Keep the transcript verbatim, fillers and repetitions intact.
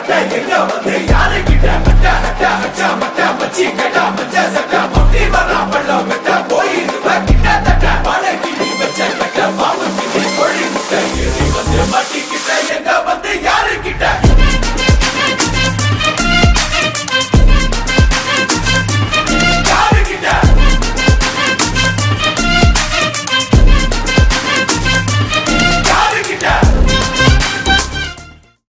எங்க வந்து யாரு கிட்ட அட்டா அட்டா அச்சா மட்டா மச்சி கேட்டா மச்சா